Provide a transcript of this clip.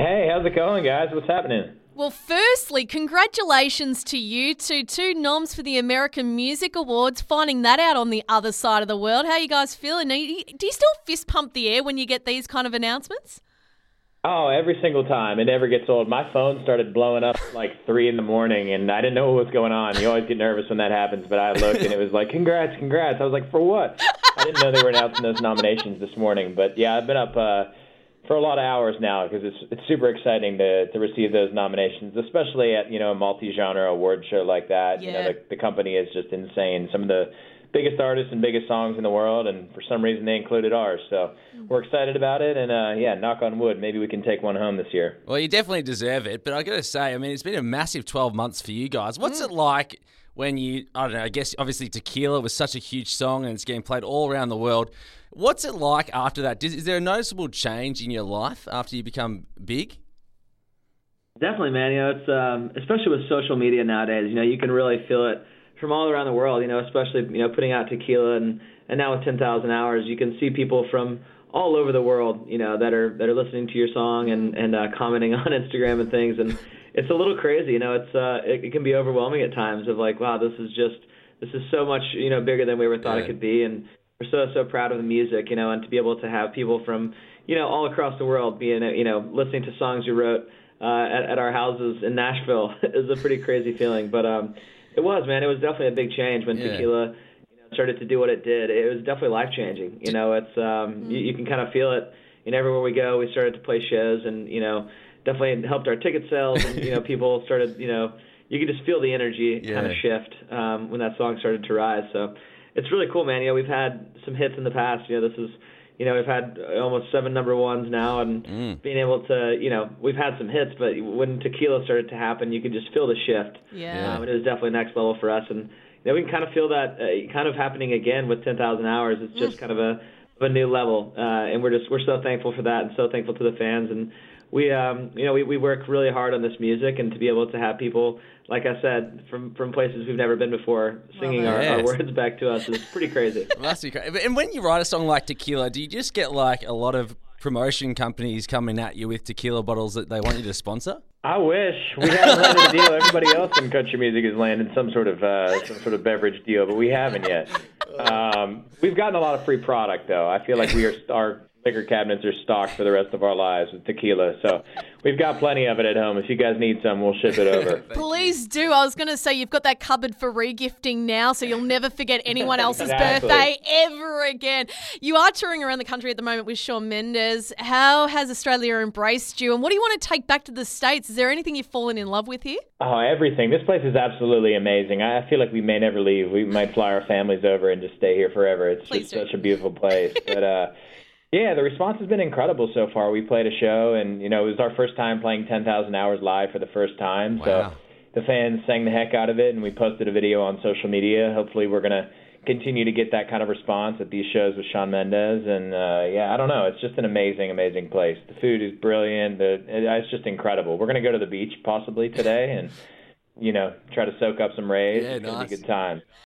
Hey, how's it going, guys? What's happening? Well, firstly, congratulations to you two noms for the American Music Awards, finding that out on the other side of the world. How are you guys feeling? Do you still fist pump the air when you get these kind of announcements? Oh, every single time. It never gets old. My phone started blowing up like 3 in the morning, and I didn't know what was going on. You always get nervous when that happens, but I looked, and it was like, congrats, congrats. I was like, for what? I didn't know they were announcing those nominations this morning. But, yeah, I've been up for a lot of hours now because it's super exciting to receive those nominations, especially at, a multi-genre award show like that. Yeah. The company is just insane. Some of the biggest artists and biggest songs in the world, and for some reason they included ours. So we're excited about it, and knock on wood, maybe we can take one home this year. Well, you definitely deserve it, but I got to say, I mean, it's been a massive 12 months for you guys. What's it like when I don't know, I guess obviously Tequila was such a huge song and it's getting played all around the world. What's it like after that? Is there a noticeable change in your life after you become big? Definitely, man. It's especially with social media nowadays. You can really feel it from all around the world. Especially putting out Tequila and now with 10,000 Hours, you can see people from all over the world. That are listening to your song and commenting on Instagram and things. And it's a little crazy. It can be overwhelming at times. Of like, wow, this is so much bigger than we ever thought it could be. And we're so proud of the music. And to be able to have people from all across the world being listening to songs you wrote at our houses in Nashville is a pretty crazy feeling. But it was, man. It was definitely a big change when Tequila started to do what it did. It was definitely life-changing. It's you can kind of feel it. Everywhere we go, we started to play shows, and definitely helped our ticket sales. And people started, you could just feel the energy kind of shift when that song started to rise. So it's really cool, man. We've had some hits in the past. This is. We've had almost 7 number ones now, and being able to, we've had some hits, but when Tequila started to happen, you could just feel the shift. Yeah. It was definitely next level for us, and we can kind of feel that kind of happening again with 10,000 Hours. It's just kind of a new level, and we're so thankful for that, and so thankful to the fans. And we work really hard on this music, and to be able to have people, like I said, from places we've never been before, singing our words back to us is pretty crazy. Must be crazy. And when you write a song like Tequila, do you just get like a lot of promotion companies coming at you with tequila bottles that they want you to sponsor? I wish we hadn't landed a deal. Everybody else in country music has landed some sort of beverage deal, but we haven't yet. We've gotten a lot of free product, though. I feel like our liquor cabinets are stocked for the rest of our lives with tequila. So we've got plenty of it at home. If you guys need some, we'll ship it over. Please do. I was going to say you've got that cupboard for regifting now, so you'll never forget anyone else's Exactly. birthday ever again. You are touring around the country at the moment with Shawn Mendes. How has Australia embraced you, and what do you want to take back to the States? Is there anything you've fallen in love with here? Oh, everything. This place is absolutely amazing. I feel like we may never leave. We might fly our families over and just stay here forever. It's Please just do. such a beautiful place. But yeah, the response has been incredible so far. We played a show, and it was our first time playing 10,000 Hours live for the first time. Wow. So the fans sang the heck out of it, and we posted a video on social media. Hopefully we're going to continue to get that kind of response at these shows with Shawn Mendes. And I don't know. It's just an amazing, amazing place. The food is brilliant. It's just incredible. We're going to go to the beach possibly today and try to soak up some rays. Yeah, It's going to nice. be a good time.